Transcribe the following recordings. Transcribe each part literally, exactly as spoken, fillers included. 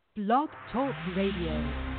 Blog Talk Radio.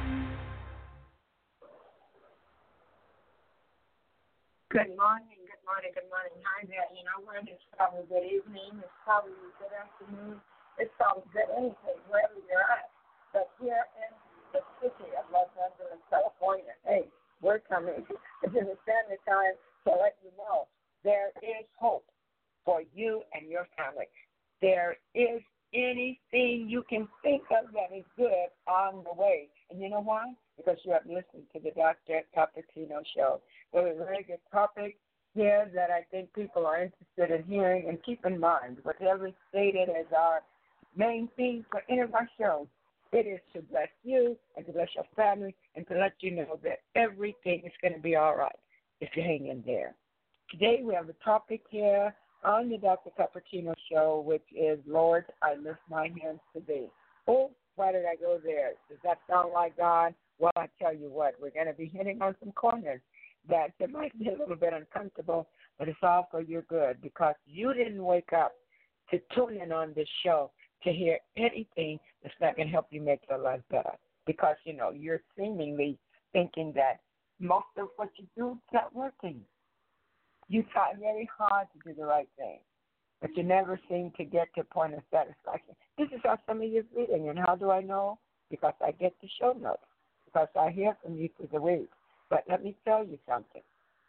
Good morning, good morning, good morning. Hi there. You know what? It's probably good evening. It's probably good afternoon. It's probably good anything, wherever you're at. But here in the city of Los Angeles, California, hey, we're coming. It's in the standard time to let you know there is hope for you and your family. There is anything you can think of that is good on the way. And you know why? Because you have listened to the Doctor Cappuccino Show. There was a very good topic here that I think people are interested in hearing. And keep in mind, whatever is stated as our main theme for any of our shows, it is to bless you and to bless your family and to let you know that everything is going to be all right if you hang in there. Today we have a topic here on the Doctor Cappuccino Show, which is, Lord, I lift my hands to thee. Oh, why did I go there? Does that sound like God? Well, I tell you what, we're going to be hitting on some corners that it might be a little bit uncomfortable, but it's all for your good because you didn't wake up to tune in on this show to hear anything that's not going to help you make your life better because, you know, you're seemingly thinking that most of what you do is not working. You try very hard to do the right thing, but you never seem to get to a point of satisfaction. This is how some of you are feeling, and how do I know? Because I get the show notes. Because I hear from you through the week. But let me tell you something.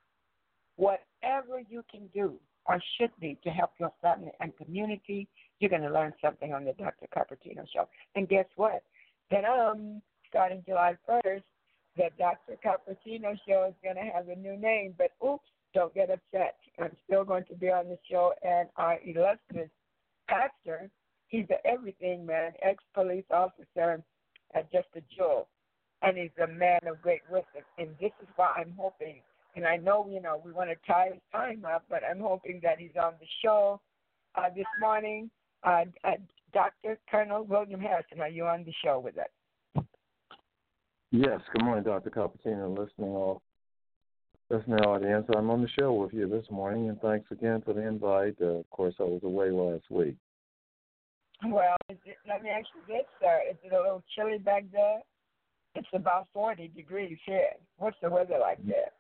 Whatever you can do or should be to help your family and community, you're going to learn something on the Doctor Cappuccino Show. And guess what? Then um, starting July first, the Doctor Cappuccino Show is going to have a new name. But oops, don't get upset. I'm still going to be on the show, and our illustrious pastor, he's the everything man, ex-police officer, and just a jewel. And he's a man of great wisdom. And this is why I'm hoping, and I know, you know, we want to tie his time up, but I'm hoping that he's on the show uh, this morning. Uh, uh, Doctor Colonel William Harrison, are you on the show with us? Yes. Good morning, Doctor Cappuccino, listening all, listening audience. I'm on the show with you this morning, and thanks again for the invite. Uh, of course, I was away last week. Well, is it, let me ask you this, sir. Is it a little chilly back there? It's about forty degrees here. What's the weather like there?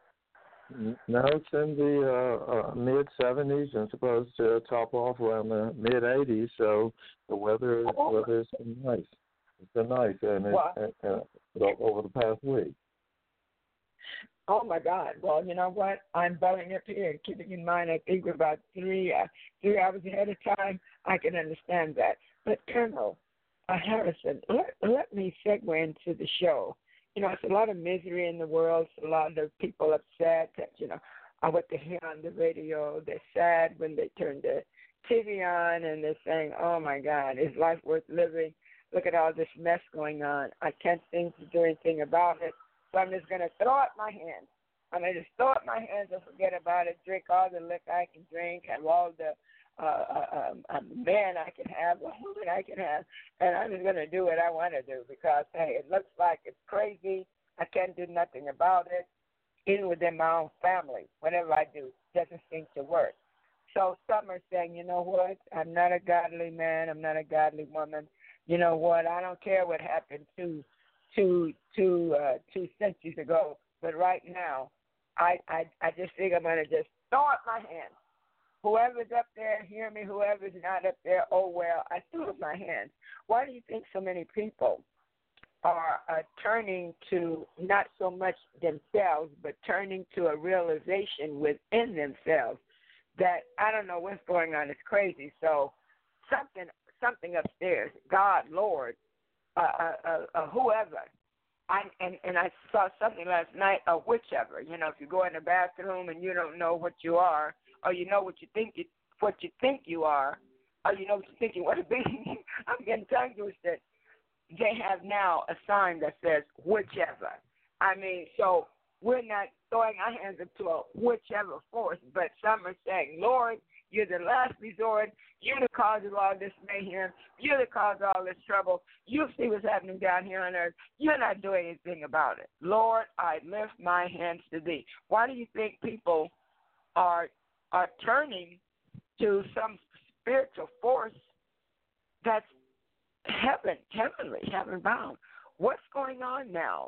No, it's in the uh, uh, mid seventies and supposed to top off around the mid eighties. So the weather, Oh. weather's been nice. It's been nice, and it, uh, uh, over the past week. Oh my God! Well, you know what? I'm belling up here. Keeping in mind, I think we're about three uh, three hours ahead of time. I can understand that. But Colonel uh, Harrison, let, let me segue into the show. You know, it's a lot of misery in the world. It's a lot of people upset that, you know, uh, what they hear on the radio. They're sad when they turn the T V on and they're saying, oh, my God, is life worth living? Look at all this mess going on. I can't seem to do anything about it. So I'm just going to throw up my hands. I'm going to just throw up my hands and forget about it, drink all the liquor I can drink, have all the uh, uh, um, um, man I can have, the woman I can have, and I'm just going to do what I want to do because, hey, it looks like it's crazy. I can't do nothing about it, even within my own family. Whatever I do doesn't seem to work. So some are saying, you know what, I'm not a godly man, I'm not a godly woman. You know what, I don't care what happened to two, two, uh, two centuries ago, but right now, I, I, I just think I'm going to just throw up my hands. Whoever's up there, hear me. Whoever's not up there, oh, well, I threw up my hands. Why do you think so many people are uh, turning to not so much themselves, but turning to a realization within themselves that, I don't know what's going on, it's crazy. So something something upstairs, God, Lord, uh, uh, uh, uh, whoever, I, and, and I saw something last night, or whichever, you know, if you go in the bathroom and you don't know what you are, or you know what you think you, what you think you are, or you know what you think you want to be. I'm getting tongue twisted. They have now a sign that says whichever. I mean, so we're not throwing our hands up to a whichever force, but some are saying, Lord, you're the last resort. You're the cause of all this mayhem. You're the cause of all this trouble. You see what's happening down here on earth. You're not doing anything about it. Lord, I lift my hands to thee. Why do you think people are are turning to some spiritual force that's heaven, heavenly, heaven bound. What's going on now?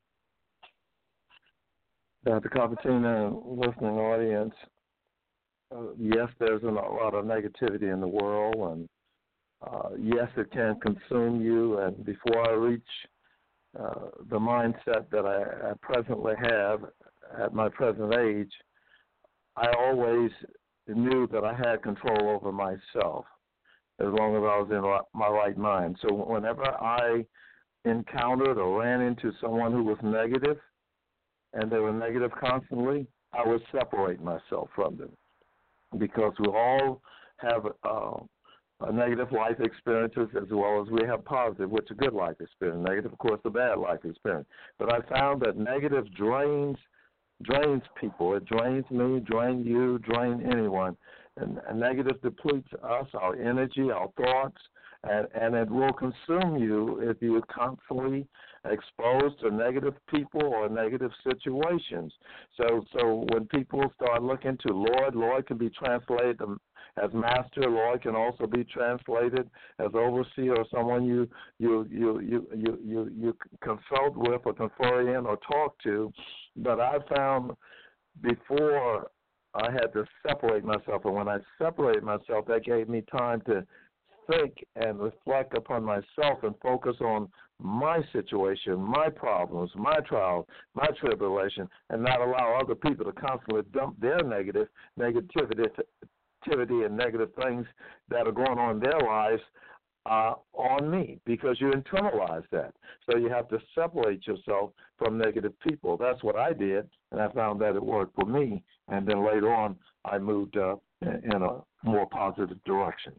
Doctor Capatina, listening audience, uh, yes, there's a lot of negativity in the world, and uh, yes, it can consume you. And before I reach uh, the mindset that I, I presently have at my present age, I always knew that I had control over myself as long as I was in my right mind. So whenever I encountered or ran into someone who was negative, and they were negative constantly, I would separate myself from them, because we all have uh, a negative life experiences as well as we have positive, which is a good life experience. Negative, of course, a bad life experience. But I found that negative drains drains people. It drains me, drains you, drains anyone. And, and negative depletes us, our energy, our thoughts, and, and it will consume you if you are constantly exposed to negative people or negative situations. So so when people start looking to Lord, Lord can be translated as master. Lord can also be translated as overseer, or someone you you you you you you, you consult with or confer in or talk to. But I found before I had to separate myself, and when I separated myself, that gave me time to think and reflect upon myself and focus on my situation, my problems, my trials, my tribulation, and not allow other people to constantly dump their negative negativity activity and negative things that are going on in their lives uh, on me, because you internalize that. So you have to separate yourself from negative people. That's what I did, and I found that it worked for me. And then later on, I moved up in a more positive direction.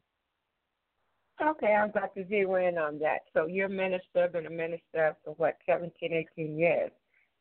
Okay, I'm about to zero in on that. So you're a minister, been a minister for, what, seventeen, eighteen years.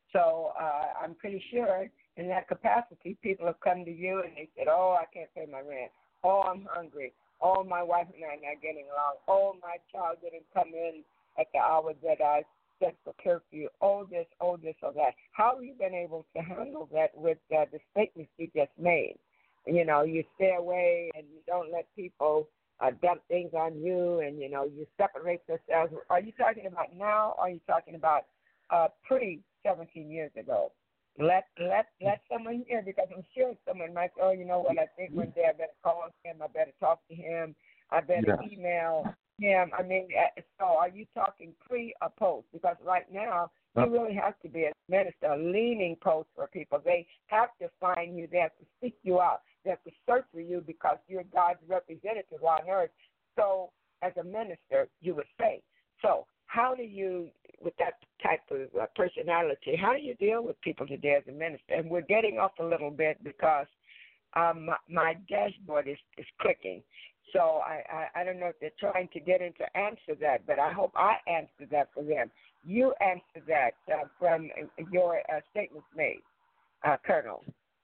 So uh, I'm pretty sure in that capacity, people have come to you and they said, oh, I can't pay my rent. Oh, I'm hungry. Oh, my wife and I are not getting along. Oh, my child didn't come in at the hour that I set for curfew. Oh, this, oh, this, oh, that. How have you been able to handle that with uh, the statements you just made? You know, you stay away and you don't let people uh, dump things on you, and, you know, you separate yourselves. Are you talking about now, or are you talking about uh, pre seventeen years ago? Let let let someone hear, because I'm sure someone might say, oh, you know what, I think one day I better call him, I better talk to him, I better yeah. email him. I mean, so are you talking pre or post? Because right now, you really have to be a minister, a leaning post for people. They have to find you. They have to seek you out. They have to search for you because you're God's representative on earth. So as a minister, you would say. So how do you, with that type of uh, personality, how do you deal with people today as a minister? And we're getting off a little bit because um, my, my dashboard is, is clicking. So I, I, I don't know if they're trying to get in to answer that, but I hope I answer that for them. You answer that uh, from your uh, statements made, uh, Colonel.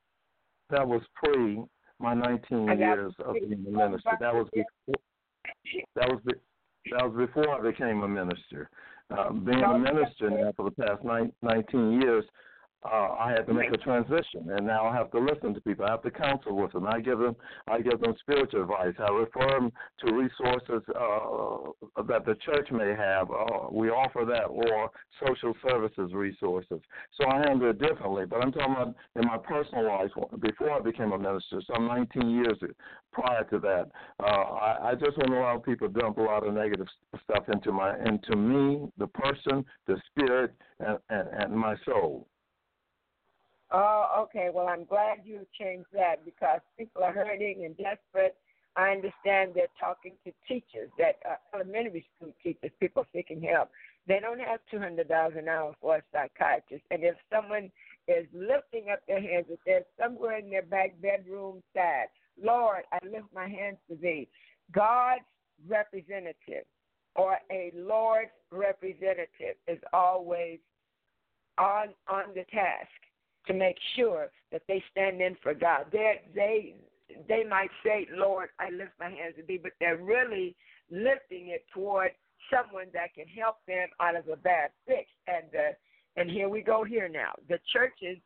That was pre my nineteen years of being a minister. That was before. That was that was before I became a minister. Uh, being a minister now for the past nine, nineteen years, uh, I had to make a transition, and now I have to listen to people. I have to counsel with them. I give them, I give them spiritual advice. I refer them to resources uh, that the church may have. Uh, we offer that, or social services resources. So I handle it differently. But I'm talking about in my personal life before I became a minister, some nineteen years prior to that. Uh, I, I just want to allow people to dump a lot of negative stuff into my, into me, the person, the spirit, and, and, and my soul. Oh, okay. Well, I'm glad you changed that, because people are hurting and desperate. I understand they're talking to teachers, that uh, elementary school teachers, people seeking help. They don't have two hundred dollars an hour for a psychiatrist. And if someone is lifting up their hands, if they're somewhere in their back bedroom sad, Lord, I lift my hands to thee. God's representative, or a Lord's representative, is always on on the task to make sure that they stand in for God. They're, they they might say, Lord, I lift my hands to thee, but they're really lifting it toward someone that can help them out of a bad fix. And uh, and here we go here now. The churches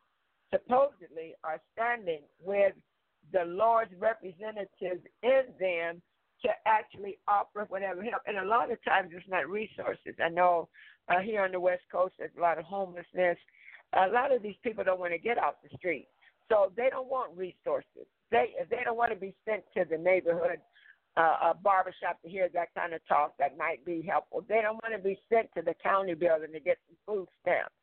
supposedly are standing with the Lord's representatives in them to actually offer whatever help. And a lot of times it's not resources. I know uh, here on the West Coast there's a lot of homelessness. A lot of these people don't want to get off the street, so they don't want resources. They they don't want to be sent to the neighborhood uh, a barbershop to hear that kind of talk that might be helpful. They don't want to be sent to the county building to get some food stamps.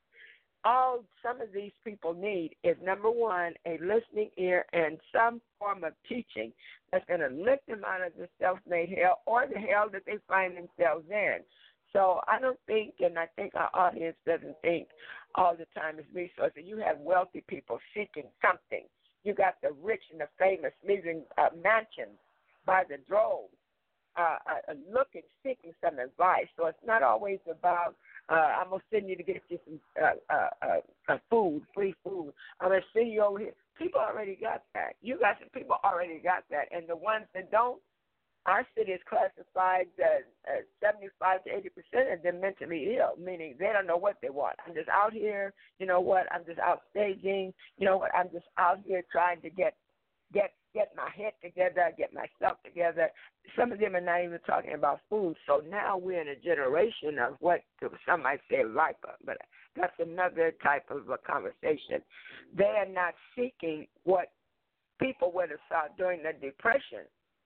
All some of these people need is, number one, a listening ear and some form of teaching that's going to lift them out of the self-made hell or the hell that they find themselves in. So I don't think, and I think our audience doesn't think all the time is resources. You have wealthy people seeking something. You got the rich and the famous living uh, mansions by the droves, uh, uh, looking, seeking some advice. So it's not always about, uh, I'm going to send you to get you some uh, uh, uh, uh, food, free food. I'm going to send you over here. People already got that. You got some people already got that. And the ones that don't, our city is classified uh, uh, seventy-five to eighty percent of them mentally ill, meaning they don't know what they want. I'm just out here, you know what, I'm just out staging, you know what, I'm just out here trying to get get get my head together, get myself together. Some of them are not even talking about food. So now we're in a generation of what some might say lipo, but that's another type of a conversation. They are not seeking what people would have saw during the Depression.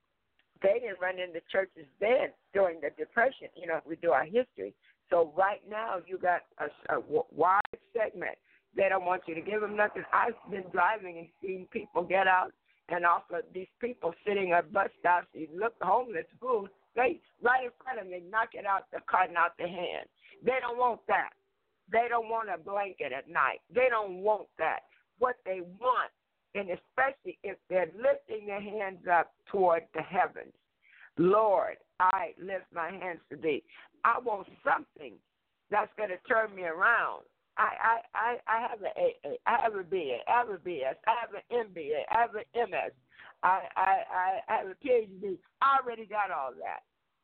They didn't run into churches then during the Depression, you know, if we do our history. So right now you got a, a wide segment. They don't want you to give them nothing. I've been driving and seen people get out and offer these people sitting at bus stops, you look homeless food, they right in front of them, they knock it out, they're cutting out their hand. They don't want that. They don't want a blanket at night. They don't want that. What they want, and especially if they're lifting their hands up toward the heavens. Lord, I lift my hands to thee. I want something that's going to turn me around. I, I, I, I have an A A, I have a B A, I have a B S, I have an M B A, I have an M S, I, I, I, I have a P H D. I already got all that.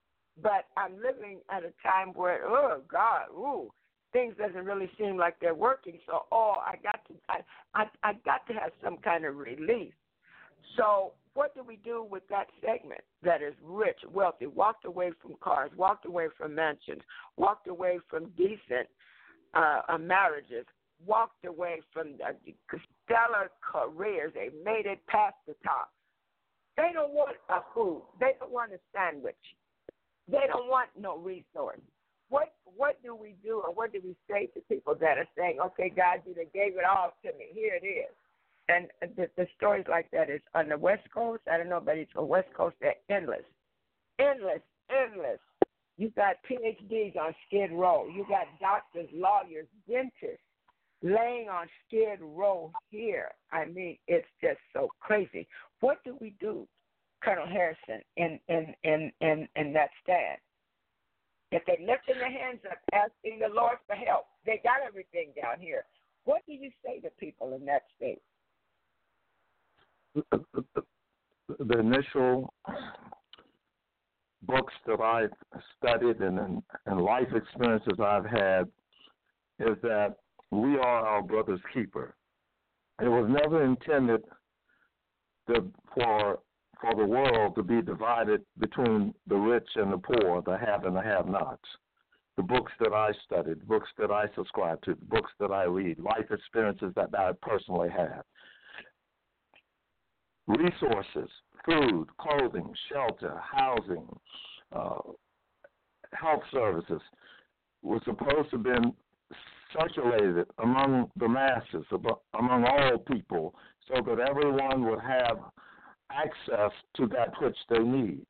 But I'm living at a time where, oh, God, ooh, things doesn't really seem like they're working. So, oh, I got to, I, I, I got to have some kind of relief. So what do we do with that segment that is rich, wealthy, walked away from cars, walked away from mansions, walked away from decent uh, uh, marriages, walked away from uh, stellar careers. They made it past the top. They don't want a food. They don't want a sandwich. They don't want no resource. What what do we do, or what do we say to people that are saying, okay, God, you gave it all to me. Here it is. And the, the stories like that is on the West Coast. I don't know, but it's on the West Coast. They're endless, endless, endless. You got P H Ds on Skid Row. You got doctors, lawyers, dentists laying on Skid Row here. I mean, it's just so crazy. What do we do, Colonel Harrison, in in in in, in that stand? If they're lifting their hands up, asking the Lord for help, they got everything down here. What do you say to people in that state? The initial books that I've studied and, and life experiences I've had is that we are our brother's keeper. It was never intended to, for for the world to be divided between the rich and the poor, the have and the have-nots. The books that I studied, books that I subscribe to, books that I read, life experiences that I personally have. Resources, food, clothing, shelter, housing, uh, health services were supposed to have been circulated among the masses, among all people, so that everyone would have access to that which they need.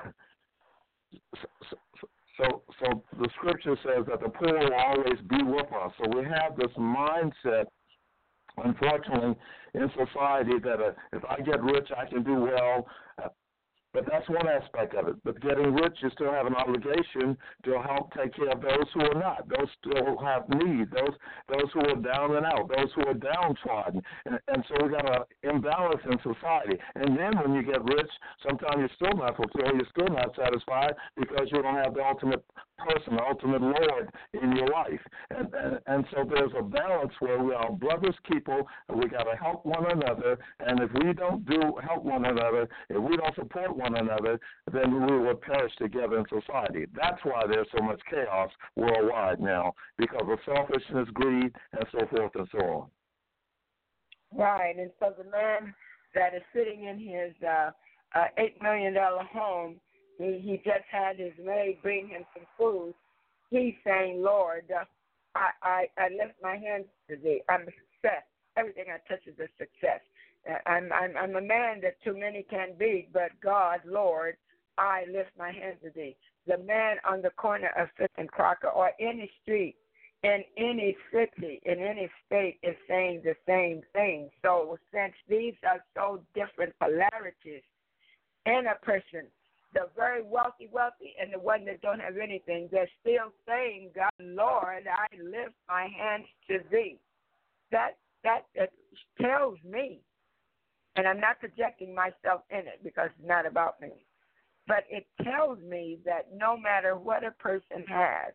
So, so, so the scripture says that the poor will always be with us. So we have this mindset, unfortunately, in society that uh, if I get rich, I can do well. Uh, but that's one aspect of it. But getting rich, you still have an obligation to help take care of those who are not, those who have need, those those who are down and out, those who are downtrodden. And, and so we got an imbalance in society. And then when you get rich, sometimes you're still not fulfilled, you're still not satisfied because you don't have the ultimate person, the ultimate Lord in your life. And, and, and so there's a balance where we are brothers keeper, and we got to help one another. And if we don't do help one another, if we don't support one one another, then we will perish together in society. That's why there's so much chaos worldwide now, because of selfishness, greed, and so forth and so on. Right, and so the man that is sitting in his uh, uh, eight million dollars home, he, he just had his maid bring him some food. He's saying, Lord, uh, I, I, I lift my hands to thee. I'm a success. Everything I touch is a success. Uh, I'm, I'm, I'm a man that too many can be, but God, Lord, I lift my hands to thee. The man on the corner of Fifth and Crocker or any street, in any city, in any state is saying the same thing. So since these are so different polarities in a person, the very wealthy, wealthy, and the one that don't have anything, they're still saying, God, Lord, I lift my hands to thee. That, that, that tells me, and I'm not projecting myself in it because it's not about me, but it tells me that no matter what a person has,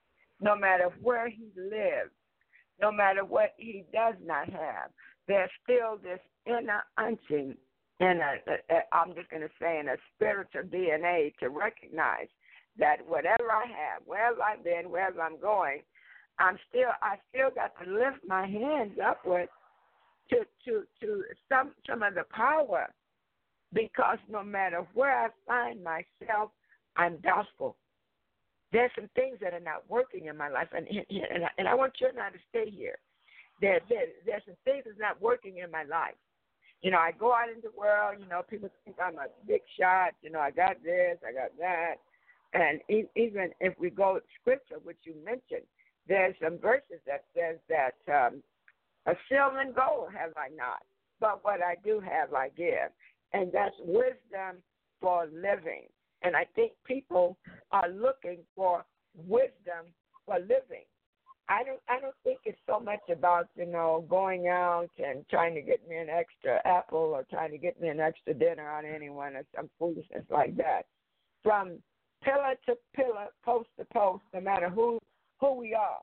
no matter where he lives, no matter what he does not have, there's still this inner unction, in a, a, a, I'm just going to say in a spiritual D N A to recognize that whatever I have, wherever I've been, wherever I'm going, I'm still, I still got to lift my hands upward to, to, to some, some of the power, because no matter where I find myself, I'm doubtful. There's some things that are not working in my life, and and, and I want you and I to stay here. There, there, there's some things that's not working in my life. You know, I go out in the world, you know, people think I'm a big shot. You know, I got this, I got that. And even if we go to Scripture, which you mentioned, there's some verses that says that um, a silver and gold have I not, but what I do have I give. And that's wisdom for living. And I think people are looking for wisdom for living. I don't I don't think it's so much about, you know, going out and trying to get me an extra apple or trying to get me an extra dinner on anyone or some foolishness like that. From pillar to pillar, post to post, no matter who who we are,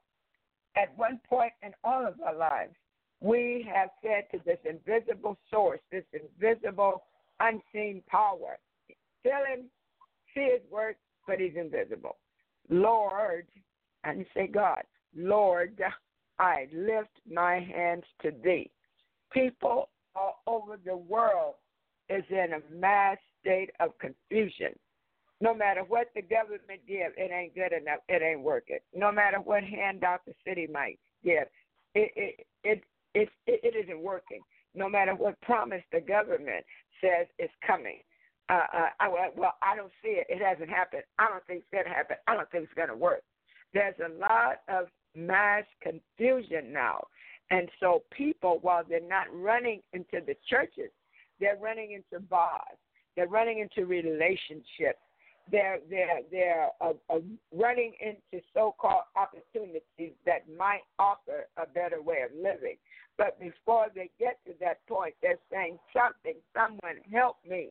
at one point in all of our lives, we have said to this invisible source, this invisible, unseen power, tell him, see his work, but he's invisible. Lord, and you say, God, Lord, I lift my hands to thee. People all over the world is in a mass state of confusion. No matter what the government give, it ain't good enough. It ain't working. No matter what handout the city might give, it it it it, it, it isn't working. No matter what promise the government says is coming. Uh, uh, I, well, I don't see it. It hasn't happened. I don't think it's going to happen. I don't think it's going to work. There's a lot of mass confusion now. And so people, while they're not running into the churches, they're running into bars. They're running into relationships. They're, they're, they're uh, uh, running into so-called opportunities that might offer a better way of living. But before they get to that point, they're saying something, someone help me.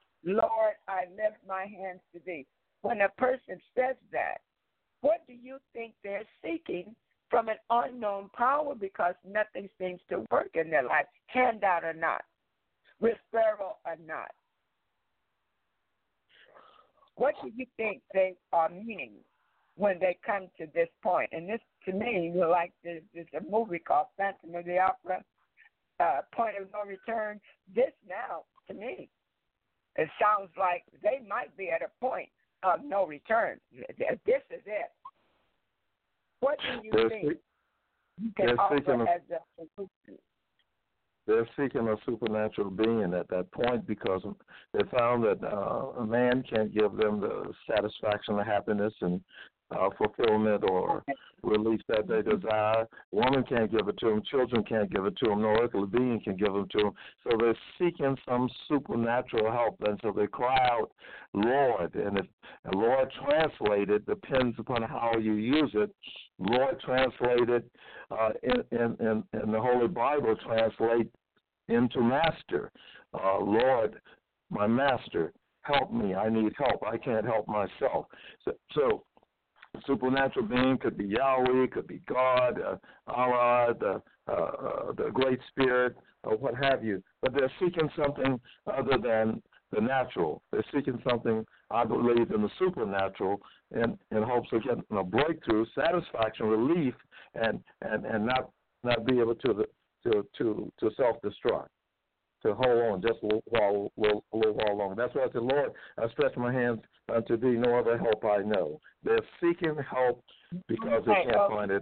Lord, I lift my hands to thee. When a person says that, what do you think they're seeking from an unknown power? Because nothing seems to work in their life, handout or not, referral or not. What do you think they are meaning when they come to this point? And this, to me, like there's, there's a movie called Phantom of the Opera, uh, Point of No Return. This now, to me, it sounds like they might be at a point of no return. This is it. What do you they're think see- you can offer of, as a solution? They're seeking a supernatural being at that point, because they found that uh, a man can't give them the satisfaction, the happiness, and uh, fulfillment or release that they desire. Woman can't give it to them. Children can't give it to them. No earthly being can give them to them. So they're seeking some supernatural help, and so they cry out, Lord. And if and Lord translated depends upon how you use it. Lord translated uh, in, in, in, in the Holy Bible translate into master. Uh, Lord, my master, help me. I need help. I can't help myself. So, so supernatural being could be Yahweh, could be God, uh, Allah, the uh, uh, the Great Spirit, or what have you. But they're seeking something other than the natural. They're seeking something, I believe, in the supernatural in, in hopes of getting a breakthrough, satisfaction, relief, and, and, and not not be able to to to, to self-destruct, to hold on just a little while, little, a little while longer. That's why I said, Lord, I stretch my hands unto thee, no other help I know. They're seeking help because they can't oh, find it.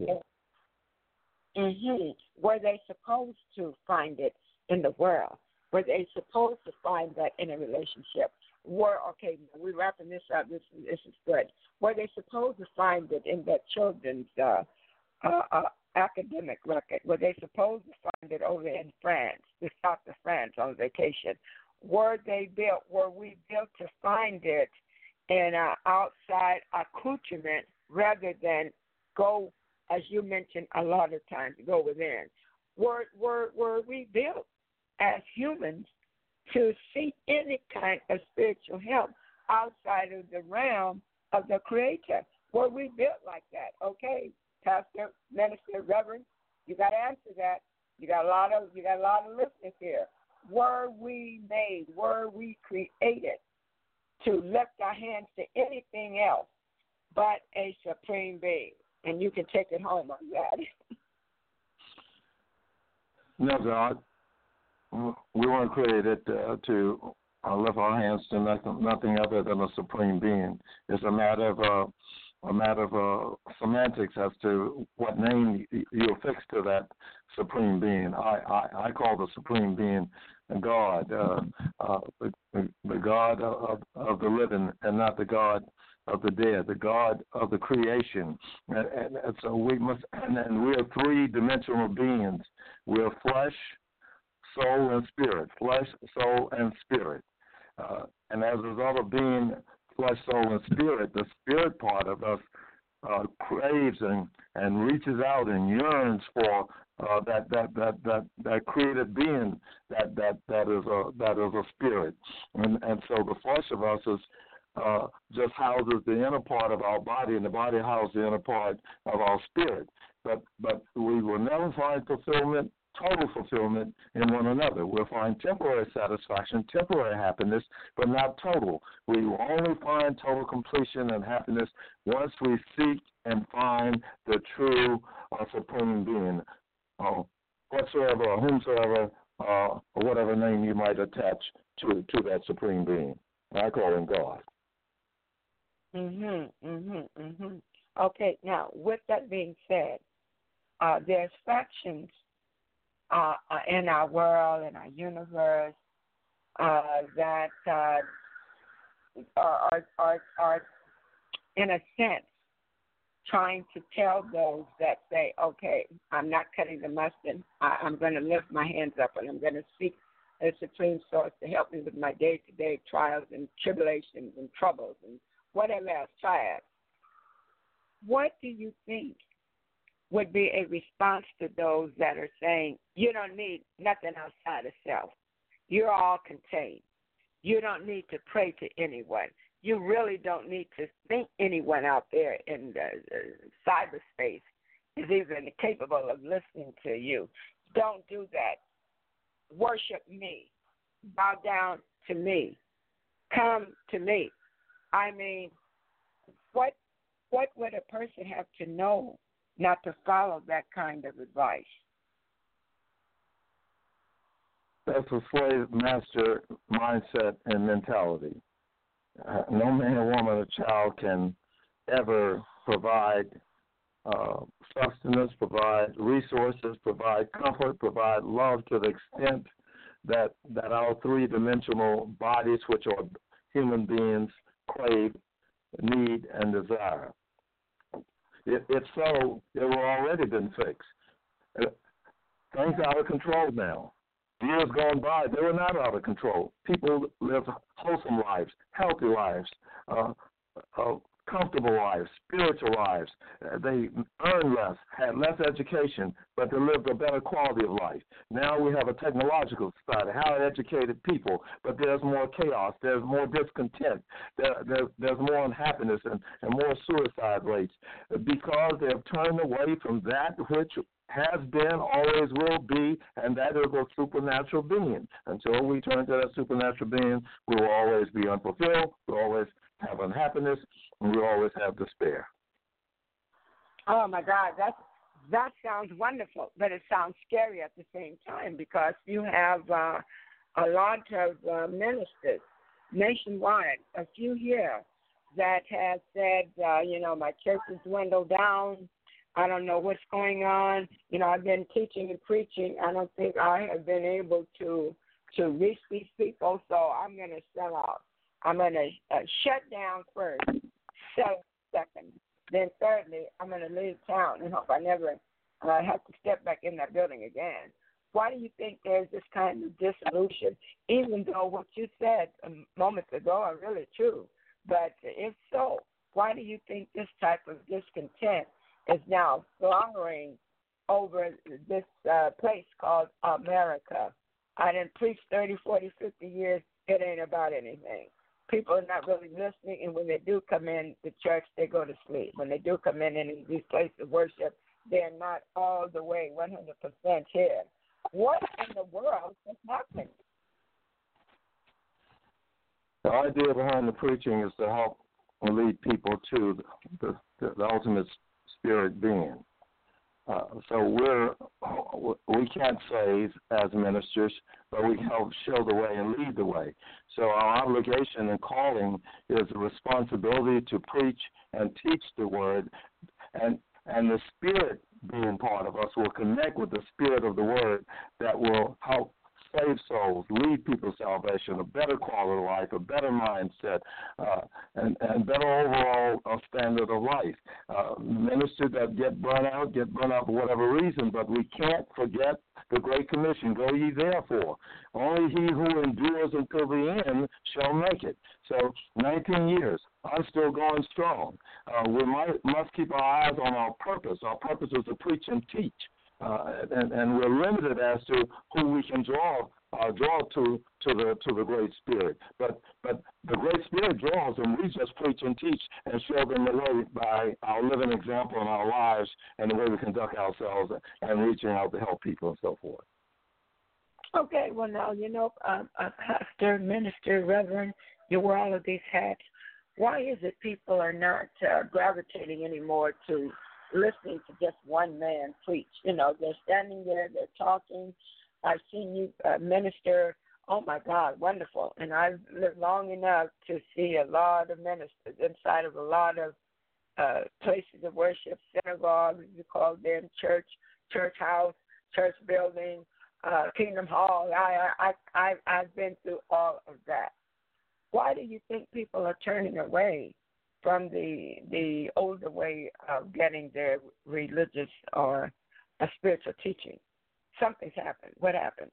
Mm-hmm. Were they supposed to find it in the world? Were they supposed to find that in a relationship? Were, okay, we're wrapping this up. This, this is good. Were they supposed to find it in their children's uh, uh, uh, academic record? Were they supposed to find it over in France, the south of France on vacation? Were they built, were we built to find it in our outside accoutrement rather than go, as you mentioned a lot of times, go within? Were, were, were we built as humans to seek any kind of spiritual help outside of the realm of the Creator? Were we built like that? Okay, Pastor, Minister, Reverend, you got to answer that. You got a lot of you got a lot of listeners here. Were we made? Were we created to lift our hands to anything else but a supreme being? And you can take it home on that. No, God. We weren't created uh, to uh, lift our hands to nothing, nothing other than a supreme being. It's a matter of uh, a matter of uh, semantics as to what name you affix to that supreme being. I, I, I call the supreme being God, uh, uh, the, the God of, of the living, and not the God of the dead, the God of the creation. And, and, and so we must, and, and we are three-dimensional beings. We're flesh, soul, and spirit. Flesh, soul, and spirit. Uh, and as a result of being flesh, soul, and spirit, the spirit part of us uh, craves and, and reaches out and yearns for uh, that, that, that, that, that created being that, that, that is a that is a spirit. And and so the flesh of us is uh, just houses the inner part of our body, and the body houses the inner part of our spirit. But but we will never find fulfillment, total fulfillment in one another. We'll find temporary satisfaction, temporary happiness, but not total. We will only find total completion and happiness once we seek and find the true uh, supreme being, uh, whatsoever or whomsoever, uh, or whatever name you might attach to to that supreme being. I call him God. Mhm, mhm, mhm. Okay, now with that being said, uh, there's factions Uh, uh, in our world, in our universe, uh, that uh, are, are, are, are, in a sense, trying to tell those that say, okay, I'm not cutting the mustard. I, I'm going to lift my hands up and I'm going to seek a supreme source to help me with my day-to-day trials and tribulations and troubles and whatever else, trials. What do you think would be a response to those that are saying, you don't need nothing outside of self. You're all contained. You don't need to pray to anyone. You really don't need to think anyone out there in the, the cyberspace is even capable of listening to you. Don't do that. Worship me. Bow down to me. Come to me. I mean, what what would a person have to know not to follow that kind of advice? That's a slave master mindset and mentality. Uh, no man, or woman, or child can ever provide uh, sustenance, provide resources, provide comfort, provide love to the extent that that our three-dimensional bodies, which are human beings, crave, need, and desire. If, if so, it will already been fixed. Uh, things are out of control now. Years gone by, they were not out of control. People lived wholesome lives, healthy lives, uh, uh, comfortable lives, spiritual lives. Uh, they earned less, had less education, but they lived a better quality of life. Now we have a technological society, highly educated people, but there's more chaos, there's more discontent, there, there, there's more unhappiness and, and more suicide rates because they have turned away from that which has been, always will be, and that is a supernatural being. Until we turn to that supernatural being, we will always be unfulfilled, we'll always have unhappiness, and we'll always have despair. Oh, my God, that's, that sounds wonderful, but it sounds scary at the same time because you have uh, a lot of uh, ministers nationwide, a few here, that have said, uh, you know, my church has dwindled down. I don't know what's going on. You know, I've been teaching and preaching. I don't think I have been able to to reach these people, so I'm going to sell out. I'm going to uh, shut down first, sell second. Then thirdly, I'm going to leave town and hope I never uh, have to step back in that building again. Why do you think there's this kind of dissolution, even though what you said moments ago are really true? But if so, why do you think this type of discontent is now flowering over this uh, place called America? I done preached thirty, forty, fifty years. It ain't about anything. People are not really listening, and when they do come in the church, they go to sleep. When they do come in in these places of worship, they're not all the way one hundred percent here. What in the world is happening? The idea behind the preaching is to help lead people to the, the, the ultimate spirit being. Uh, so we're we can't save as ministers, but we help show the way and lead the way. So our obligation and calling is the responsibility to preach and teach the word, and and the spirit being part of us will connect with the spirit of the word that will help save souls, lead people to salvation, a better quality of life, a better mindset, uh, and, and better overall uh, standard of life. Uh, ministers that get burnt out, get burnt out for whatever reason, but we can't forget the Great Commission, go ye therefore. Only he who endures until the end shall make it. So nineteen years, I'm still going strong. Uh, we might, must keep our eyes on our purpose. Our purpose is to preach and teach. Uh, and, and we're limited as to who we can draw uh, draw to to the to the Great Spirit. But but the Great Spirit draws, and we just preach and teach and show them the way by our living example in our lives and the way we conduct ourselves and reaching out to help people and so forth. Okay, well now you know, uh, uh, pastor, minister, reverend, you wear all of these hats. Why is it people are not uh, gravitating anymore to listening to just one man preach? You know, they're standing there, they're talking. I've seen you uh, minister. Oh, my God, wonderful. And I've lived long enough to see a lot of ministers inside of a lot of uh, places of worship, synagogues, you call them, church, church house, church building, uh, Kingdom Hall. I, I, I, I've been through all of that. Why do you think people are turning away from the the older way of getting their religious or a spiritual teaching? Something's happened. What happened?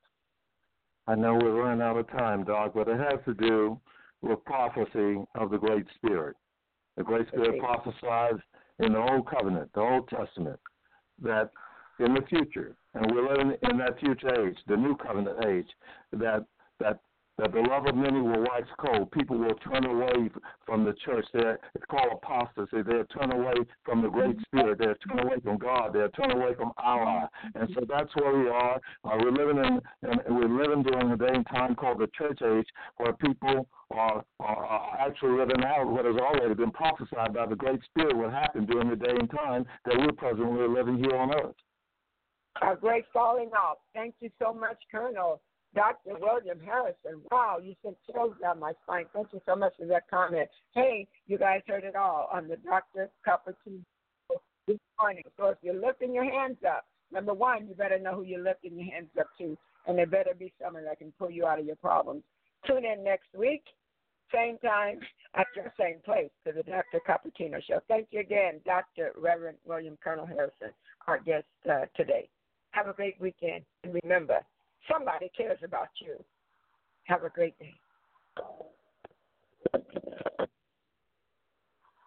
I know we're running out of time, Doc, but it has to do with prophecy of the Great Spirit. The Great Spirit okay. prophesies in the Old Covenant, the Old Testament, that in the future, and we're living in that future age, the New Covenant age, that that that the love of many will wax cold. People will turn away from the church. They're, it's called apostasy. They'll turn away from the Great Spirit. They'll turn away from God. They'll turn away from Allah. And so that's where we are. Uh, we're living in, in we're living during a day and time called the church age, where people are, are, are actually living out what has already been prophesied by the Great Spirit would happen during the day and time that we're presently living here on earth. A great falling off. Thank you so much, Colonel. Doctor William Harrison, wow, you sent chills down my spine. Thank you so much for that comment. Hey, you guys heard it all on the Doctor Cupertino this morning. So if you're lifting your hands up, number one, you better know who you're lifting your hands up to, and there better be someone that can pull you out of your problems. Tune in next week, same time, at your same place, to the Doctor Cupertino Show. Thank you again, Doctor Reverend William Colonel Harrison, our guest uh, today. Have a great weekend, and remember, somebody cares about you. Have a great day.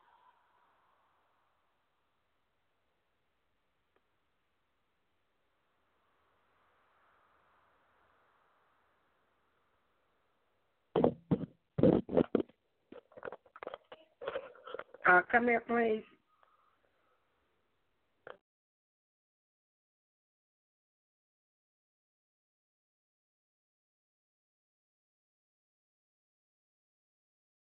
Uh, come here, please.